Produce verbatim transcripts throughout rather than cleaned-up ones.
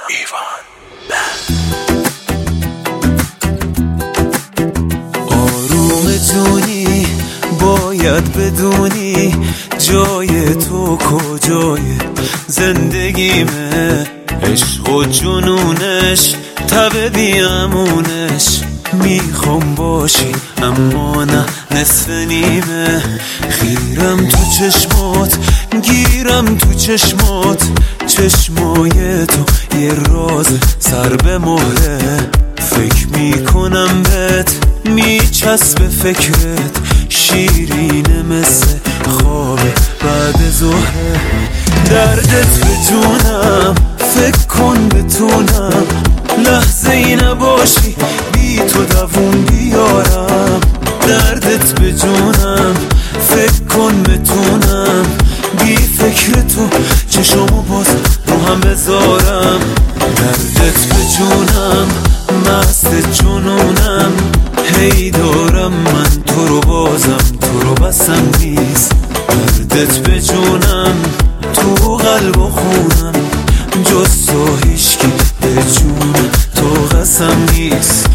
ایوان آرومتونی باید بدونی جای تو کجای زندگیمه، عشق و جنونش تب بیامونش. میخوام باشی اما نه نصف نیمه، خیرم تو چشمات گیرم تو چشمات، چشمای تو یه راز سر به مهره. فکر میکنم بهت میچسبه فکرت، شیرینه مثل خواب بعد ظهره. دردت به جونم فکر کن بتونم لحظه ای نباشی بی تو دووم بیارم. دردت به جونم فکر کن بتونم بی فکر تو چشمو باز رو هم بذارم. دردت به جونم مست جنونم، هی دارم من تو رو بازم تو رو بسم نیست. دردت به جونم تو قلب و خونم، جز تو هیچکی به جون تو قسم نیست.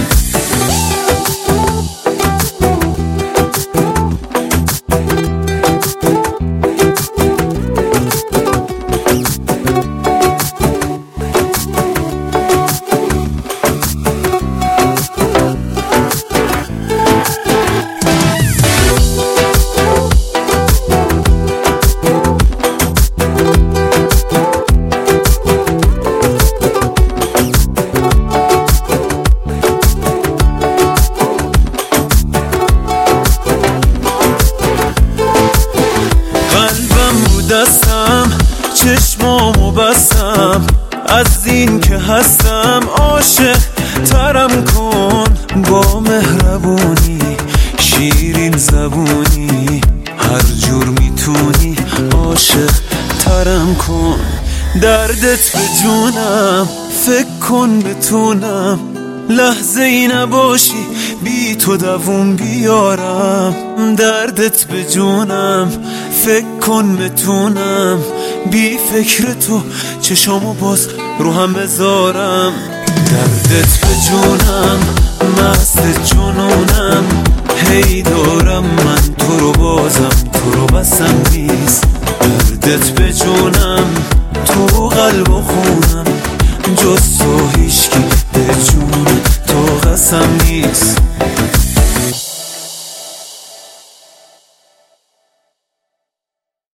دستم چشمامو بستم، از این که هستم عاشق ترم کن. با مهربونی شیرین زبونی هر جور میتونی عاشق ترم کن. دردت به جونم فکر کن بتونم لحظه ای نباشی بی تو دووم بیارم. دردت به جونم فکر کن بتونم بی فکر تو چشامو باز رو هم بذارم. دردت به جونم مست جنونم، هی دارم من تو رو بازم تو رو بسم نیست. دردت به جونم تو قلب و خونم، جز تو هیچکی به جون تو قسم نیست.